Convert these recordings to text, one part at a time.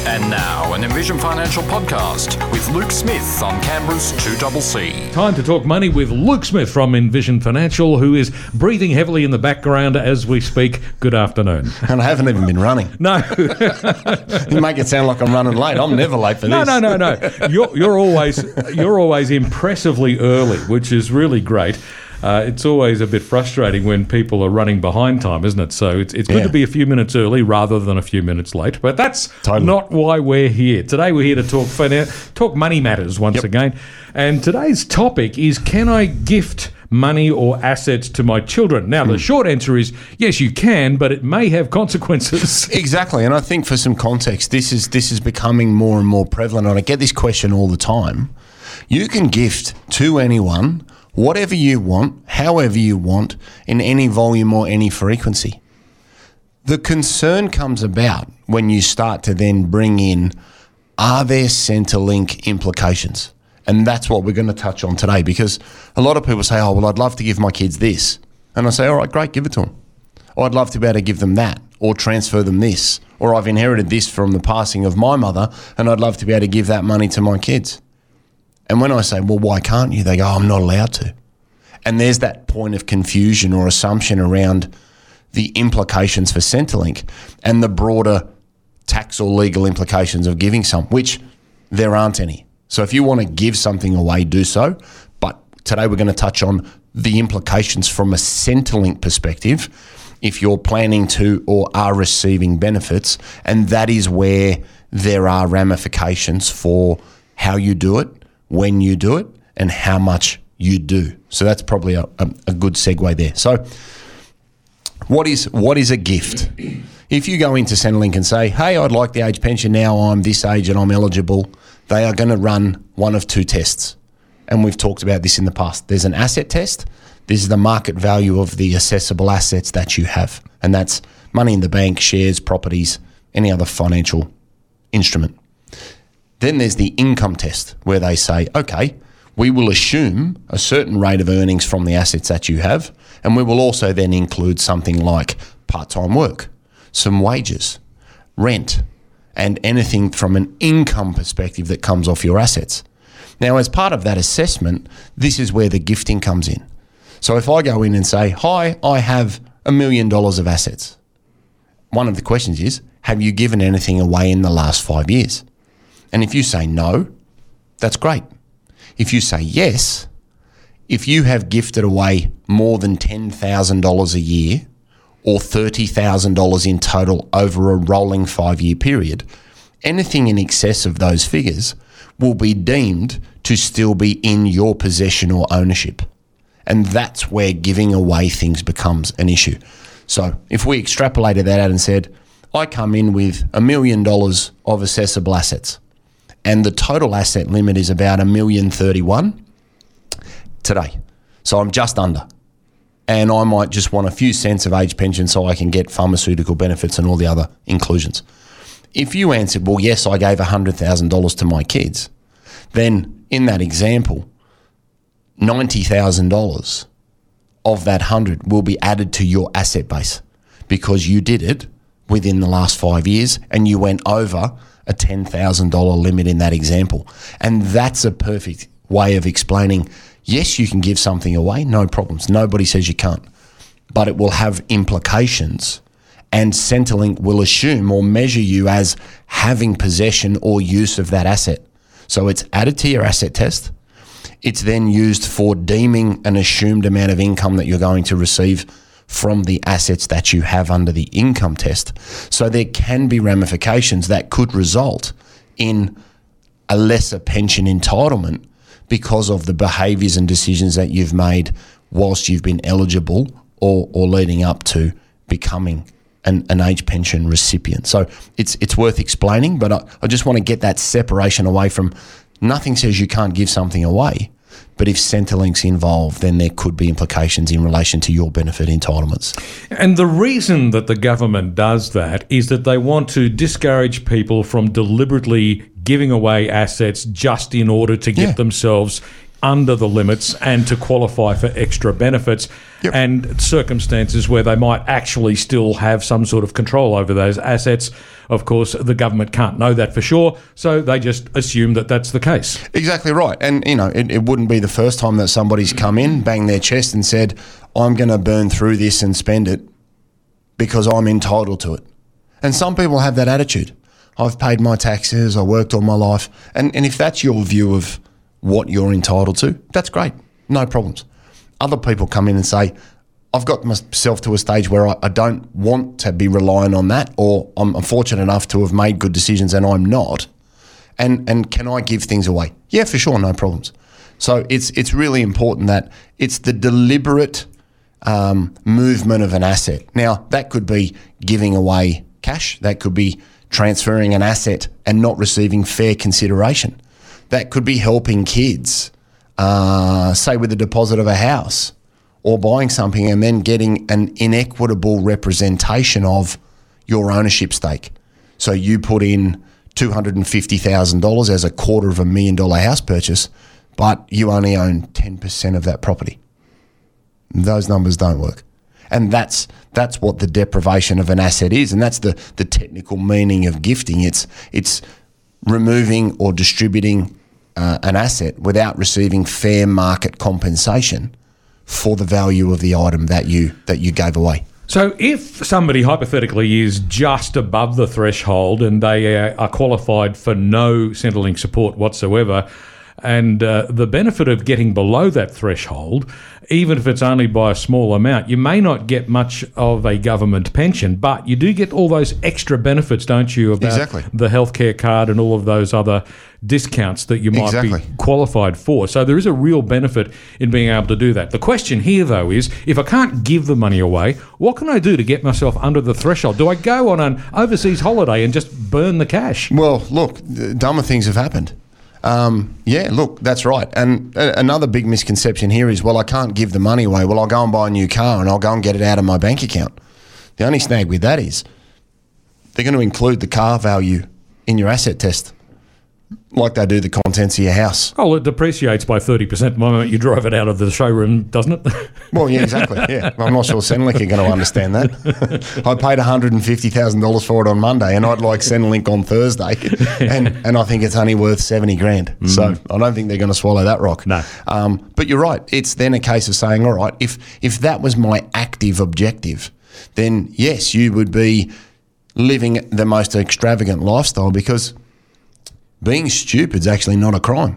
And now, an Envision Financial podcast with Luke Smith on Canberra's 2CC. Time to talk money with Luke Smith from Envision Financial, who is breathing heavily in the background as we speak. Good afternoon. And I haven't even been running. No. You make it sound like I'm running late. I'm never late for this. No. You're always impressively early, which is really great. It's always a bit frustrating when people are running behind time, isn't it? So it's good to be a few minutes early rather than a few minutes late. But that's not why we're here. Today we're here to talk money matters once again. And today's topic is, can I gift money or assets to my children? Now, the short answer is yes, you can, but it may have consequences. Exactly. And I think for some context, this is becoming more and more prevalent. And I get this question all the time. You can gift to anyone whatever you want, however you want, in any volume or any frequency. The concern comes about when you start to then bring in, are there Centrelink implications? And that's what we're going to touch on today, because a lot of people say, oh, well, I'd love to give my kids this. And I say, all right, great, give it to them. Or I'd love to be able to give them that, or transfer them this. Or I've inherited this from the passing of my mother, and I'd love to be able to give that money to my kids. And when I say, well, why can't you? They go, oh, I'm not allowed to. And there's that point of confusion or assumption around the implications for Centrelink and the broader tax or legal implications of giving some, which there aren't any. So if you want to give something away, do so. But today we're going to touch on the implications from a Centrelink perspective if you're planning to or are receiving benefits. And that is where there are ramifications for how you do it, when you do it, and how much you do. So that's probably a good segue there. So what is a gift? If you go into Centrelink and say, hey, I'd like the age pension now, I'm this age and I'm eligible, they are going to run one of two tests. And we've talked about this in the past. There's an asset test. This is the market value of the accessible assets that you have. And that's money in the bank, shares, properties, any other financial instrument. Then there's the income test, where they say, okay, we will assume a certain rate of earnings from the assets that you have, and we will also then include something like part-time work, some wages, rent, and anything from an income perspective that comes off your assets. Now, as part of that assessment, this is where the gifting comes in. So if I go in and say, hi, I have $1 million of assets, one of the questions is, have you given anything away in the last 5 years? And if you say no, that's great. If you say yes, if you have gifted away more than $10,000 a year or $30,000 in total over a rolling 5-year period, anything in excess of those figures will be deemed to still be in your possession or ownership. And that's where giving away things becomes an issue. So if we extrapolated that out and said, I come in with $1 million of accessible assets, and the total asset limit is about $1,031,000 today. So I'm just under. And I might just want a few cents of age pension so I can get pharmaceutical benefits and all the other inclusions. If you answered, well, yes, I gave $100,000 to my kids, then in that example, $90,000 of that 100 will be added to your asset base because you did it within the last 5 years and you went over a $10,000 limit in that example. And that's a perfect way of explaining, yes, you can give something away, no problems. Nobody says you can't. But it will have implications, and Centrelink will assume or measure you as having possession or use of that asset. So it's added to your asset test. It's then used for deeming an assumed amount of income that you're going to receive from the assets that you have under the income test. So there can be ramifications that could result in a lesser pension entitlement because of the behaviours and decisions that you've made whilst you've been eligible or leading up to becoming an age pension recipient. So it's worth explaining, but I just want to get that separation away from, nothing says you can't give something away. But if Centrelink's involved, then there could be implications in relation to your benefit entitlements. And the reason that the government does that is that they want to discourage people from deliberately giving away assets just in order to get themselves under the limits and to qualify for extra benefits. and circumstances where they might actually still have some sort of control over those assets. Of course, the government can't know that for sure, so they just assume that that's the case. Exactly right. And, it wouldn't be the first time that somebody's come in, banged their chest and said, I'm going to burn through this and spend it because I'm entitled to it. And some people have that attitude. I've paid my taxes, I worked all my life. And if that's your view of what you're entitled to, that's great. No problems. Other people come in and say, I've got myself to a stage where I don't want to be relying on that, or I'm fortunate enough to have made good decisions and I'm not. And can I give things away? Yeah, for sure, no problems. So it's really important that it's the deliberate movement of an asset. Now, that could be giving away cash. That could be transferring an asset and not receiving fair consideration. That could be helping kids, say with the deposit of a house, or buying something and then getting an inequitable representation of your ownership stake. So you put in $250,000 as a $250,000 house purchase, but you only own 10% of that property. Those numbers don't work. And that's what the deprivation of an asset is, and that's the technical meaning of gifting. It's removing or distributing an asset without receiving fair market compensation for the value of the item that you gave away. So if somebody hypothetically is just above the threshold and they are qualified for no Centrelink support whatsoever, and the benefit of getting below that threshold, even if it's only by a small amount, you may not get much of a government pension, but you do get all those extra benefits, don't you, about the healthcare card and all of those other discounts that you might be qualified for. So there is a real benefit in being able to do that. The question here, though, is if I can't give the money away, what can I do to get myself under the threshold? Do I go on an overseas holiday and just burn the cash? Well, look, dumber things have happened. Look, that's right. And another big misconception here is, well, I can't give the money away. Well, I'll go and buy a new car and I'll go and get it out of my bank account. The only snag with that is they're going to include the car value in your asset test, like they do the contents of your house. Oh, it depreciates by 30% the moment you drive it out of the showroom, doesn't it? Well, yeah, exactly. Yeah, I'm not sure Centrelink are going to understand that. I paid $150,000 for it on Monday, and I'd like Centrelink on Thursday, and I think it's only worth $70,000. So I don't think they're going to swallow that rock. No. But you're right. It's then a case of saying, all right, if that was my active objective, then yes, you would be living the most extravagant lifestyle, because being stupid is actually not a crime.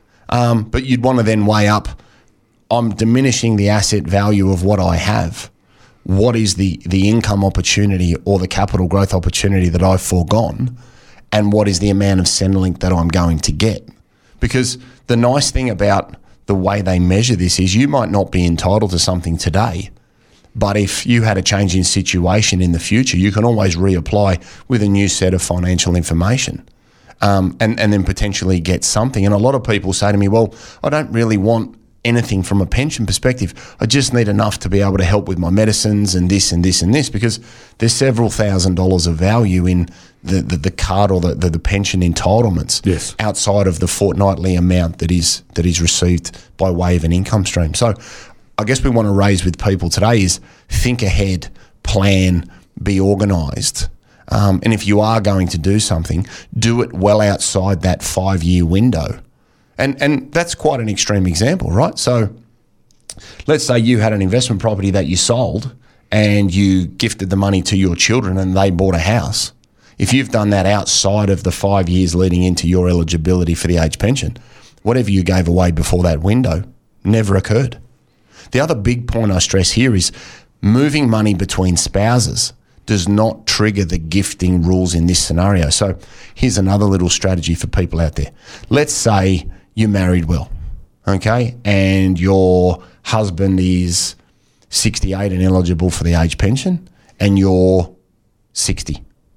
But you'd want to then weigh up, I'm diminishing the asset value of what I have. What is the income opportunity or the capital growth opportunity that I've foregone? And what is the amount of Centrelink that I'm going to get? Because the nice thing about the way they measure this is you might not be entitled to something today, but if you had a change in situation in the future, you can always reapply with a new set of financial information. And then potentially get something. And a lot of people say to me, well, I don't really want anything from a pension perspective. I just need enough to be able to help with my medicines and this and this and this, because there's several $1,000s of value in the card or the pension entitlements outside of the fortnightly amount that is received by way of an income stream. So I guess we want to raise with people today is think ahead, plan, be organised. And if you are going to do something, do it well outside that 5-year window. And that's quite an extreme example, right? So let's say you had an investment property that you sold and you gifted the money to your children and they bought a house. If you've done that outside of the 5 years leading into your eligibility for the age pension, whatever you gave away before that window never occurred. The other big point I stress here is moving money between spouses does not trigger the gifting rules in this scenario. So here's another little strategy for people out there. Let's say you married well, okay, and your husband is 68 and eligible for the age pension, and you're 60.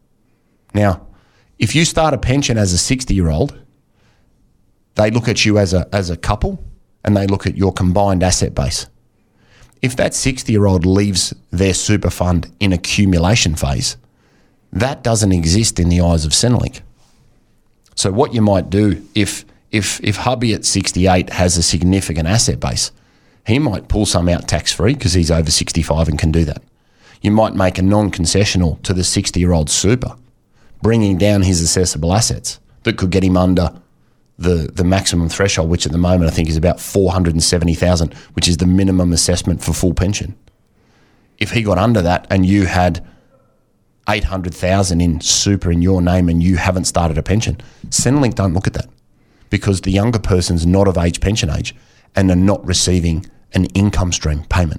Now, if you start a pension as a 60-year-old, they look at you as a couple and they look at your combined asset base. If that 60-year-old leaves their super fund in accumulation phase, that doesn't exist in the eyes of Centrelink. So what you might do if hubby at 68 has a significant asset base He might pull some out tax-free because he's over 65 and can do that. You might make a non-concessional to the 60-year-old super, bringing down his assessable assets that could get him under the maximum threshold, which at the moment I think is about $470,000, which is the minimum assessment for full pension. If he got under that and you had $800,000 in super in your name and you haven't started a pension, Centrelink don't look at that because the younger person's not of pension age and are not receiving an income stream payment.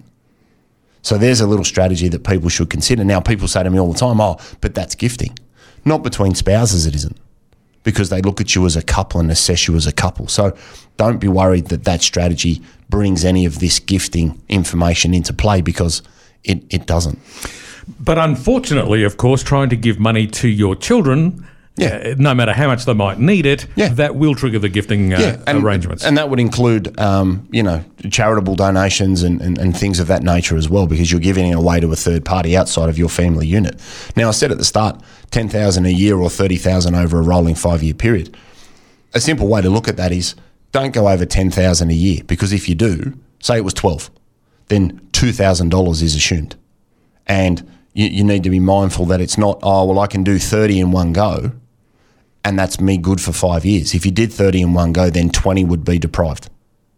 So there's a little strategy that people should consider. Now, people say to me all the time, oh, but that's gifting. Not between spouses, it isn't, because they look at you as a couple and assess you as a couple. So don't be worried that strategy brings any of this gifting information into play, because it doesn't. But unfortunately, of course, trying to give money to your children, no matter how much they might need it, that will trigger the gifting arrangements. And that would include, charitable donations and things of that nature as well, because you're giving it away to a third party outside of your family unit. Now, I said at the start, $10,000 a year or $30,000 over a rolling 5-year period. A simple way to look at that is don't go over $10,000 a year, because if you do, say it was 12, then $2,000 is assumed. And you need to be mindful that it's not, I can do 30 in one go, and that's me good for 5 years. If you did 30 in one go, then 20 would be deprived.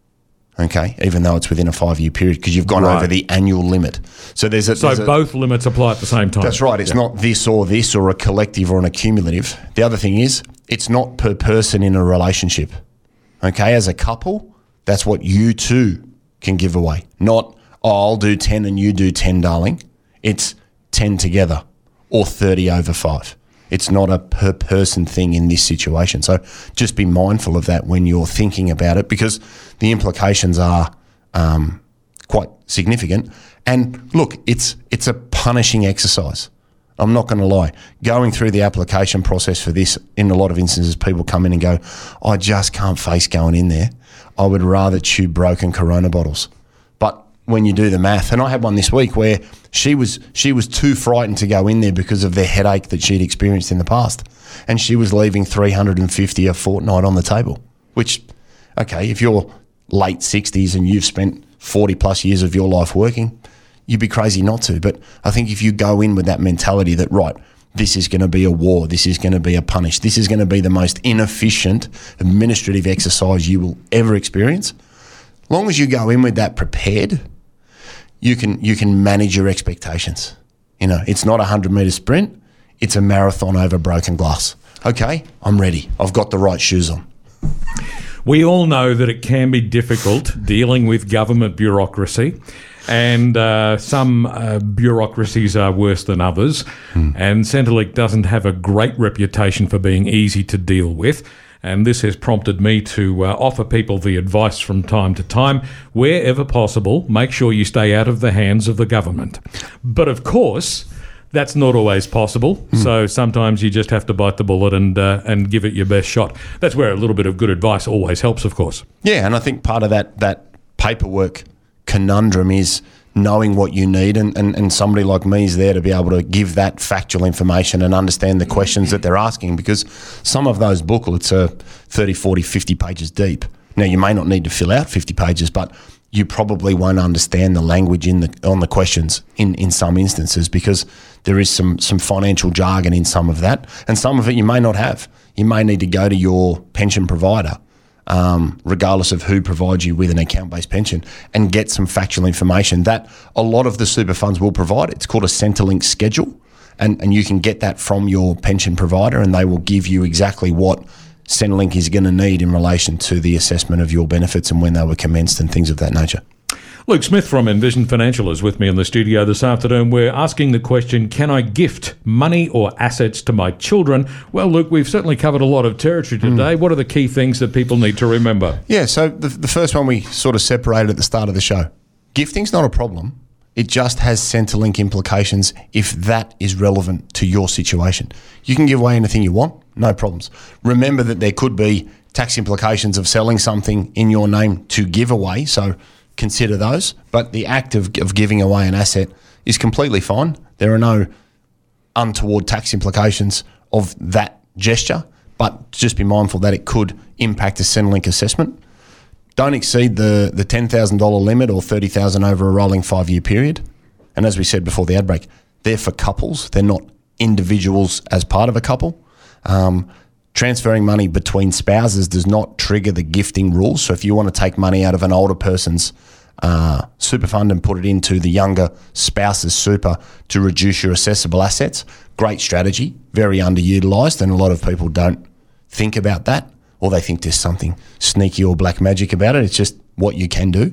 Okay, even though it's within a 5-year period, because you've gone over the annual limit. So both limits apply at the same time. That's right. It's not this or a collective or an accumulative. The other thing is, it's not per person in a relationship. Okay, as a couple, that's what you two can give away. Not, I'll do 10 and you do 10, darling. It's 10 together or 30 over 5. It's not a per person thing in this situation. So just be mindful of that when you're thinking about it, because the implications are quite significant. And look, it's a punishing exercise. I'm not going to lie. Going through the application process for this, in a lot of instances, people come in and go, I just can't face going in there. I would rather chew broken Corona bottles. But when you do the math, and I had one this week where she was too frightened to go in there because of the headache that she'd experienced in the past, and she was leaving $350 a fortnight on the table, which, okay, if you're late 60s and you've spent 40 plus years of your life working, you'd be crazy not to. But I think if you go in with that mentality that, right, this is going to be a war, this is going to be a punish, this is going to be the most inefficient administrative exercise you will ever experience, as long as you go in with that prepared, you can manage your expectations. It's not a 100-metre sprint. It's a marathon over broken glass. Okay, I'm ready. I've got the right shoes on. We all know that it can be difficult dealing with government bureaucracy, and some bureaucracies are worse than others, and Centrelink doesn't have a great reputation for being easy to deal with. And this has prompted me to offer people the advice from time to time, wherever possible, make sure you stay out of the hands of the government. But of course, that's not always possible. So sometimes you just have to bite the bullet and give it your best shot. That's where a little bit of good advice always helps, of course. Yeah, and I think part of that paperwork conundrum is knowing what you need, and somebody like me is there to be able to give that factual information and understand the questions that they're asking, because some of those booklets are 30, 40, 50 pages deep. Now, you may not need to fill out 50 pages, but you probably won't understand the language on the questions in some instances, because there is some financial jargon in some of that, and some of it you may not have. You may need to go to your pension provider, regardless of who provides you with an account-based pension, and get some factual information that a lot of the super funds will provide. It's called a Centrelink schedule, and you can get that from your pension provider, and they will give you exactly what Centrelink is going to need in relation to the assessment of your benefits and when they were commenced and things of that nature. Luke Smith from Envision Financial is with me in the studio this afternoon. We're asking the question, can I gift money or assets to my children? Well, Luke, we've certainly covered a lot of territory today. What are the key things that people need to remember? Yeah, so the first one we sort of separated at the start of the show. Gifting's not a problem. It just has Centrelink implications if that is relevant to your situation. You can give away anything you want, no problems. Remember that there could be tax implications of selling something in your name to give away, so consider those. But the act of giving away an asset is completely fine. There are no untoward tax implications of that gesture, but just be mindful that it could impact a Centrelink assessment. don't exceed the $10,000 limit or $30,000 over a rolling 5-year period. And as we said before the ad break, they're for couples. They're not individuals as part of a couple. Transferring money between spouses does not trigger the gifting rules. So if you want to take money out of an older person's super fund and put it into the younger spouse's super to reduce your assessable assets, great strategy, very underutilized, and a lot of people don't think about that, or they think there's something sneaky or black magic about it. It's just what you can do.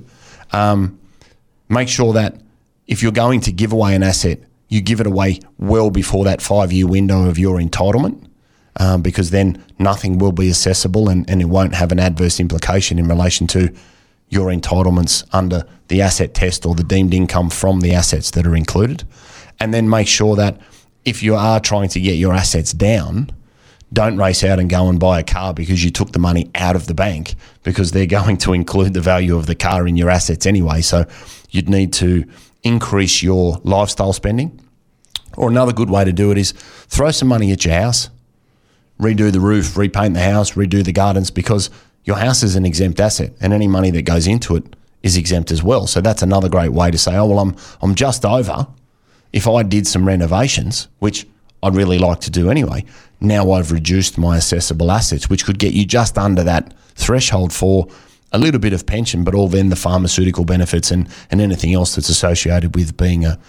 Make sure that if you're going to give away an asset, you give it away well before that 5-year window of your entitlement, because then nothing will be accessible and it won't have an adverse implication in relation to your entitlements under the asset test or the deemed income from the assets that are included. And then make sure that if you are trying to get your assets down, don't race out and go and buy a car because you took the money out of the bank, because they're going to include the value of the car in your assets anyway. So you'd need to increase your lifestyle spending. Or another good way to do it is throw some money at your house, redo the roof, repaint the house, redo the gardens, because your house is an exempt asset and any money that goes into it is exempt as well. So that's another great way to say, oh, well, I'm just over. If I did some renovations, which I'd really like to do anyway, now I've reduced my assessable assets, which could get you just under that threshold for a little bit of pension, but all then the pharmaceutical benefits and anything else that's associated with being a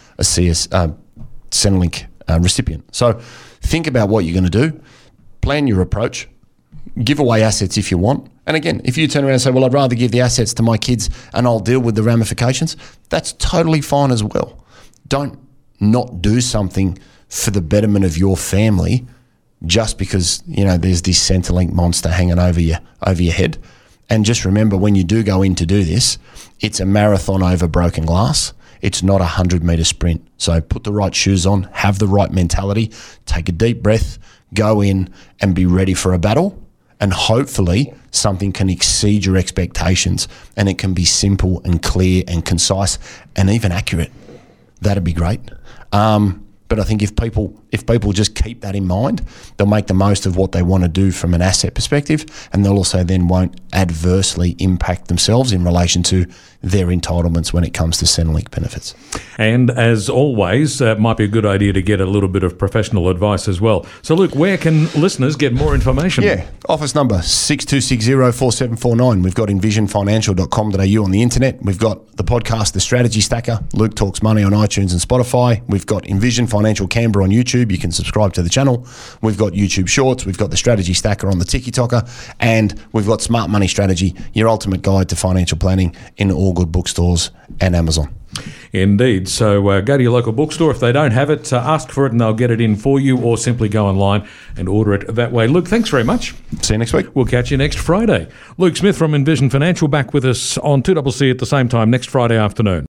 Centrelink recipient. So think about what you're going to do, plan your approach, give away assets if you want. And again, if you turn around and say, well, I'd rather give the assets to my kids and I'll deal with the ramifications, that's totally fine as well. Don't not do something for the betterment of your family just because, there's this Centrelink monster hanging over your head. And just remember, when you do go in to do this, it's a marathon over broken glass. It's not a 100-metre sprint. So put the right shoes on, have the right mentality, take a deep breath, go in and be ready for a battle. And hopefully something can exceed your expectations and it can be simple and clear and concise and even accurate. That'd be great. But I think if people just keep that in mind, they'll make the most of what they want to do from an asset perspective, and they'll also then won't adversely impact themselves in relation to their entitlements when it comes to Centrelink benefits. And as always, it might be a good idea to get a little bit of professional advice as well. So, Luke, where can listeners get more information? Yeah, office number 62604749. We've got envisionfinancial.com.au on the internet. We've got the podcast, The Strategy Stacker. Luke Talks Money on iTunes and Spotify. We've got Envision Financial Canberra on YouTube. You can subscribe to the channel. We've got YouTube Shorts. We've got The Strategy Stacker on the TikToker. And we've got Smart Money Strategy, your ultimate guide to financial planning, in all good bookstores and Amazon. Indeed. So go to your local bookstore. If they don't have it, ask for it and they'll get it in for you, or simply go online and order it that way. Luke, thanks very much. See you next week. We'll catch you next Friday. Luke Smith from Envision Financial back with us on 2CC at the same time next Friday afternoon.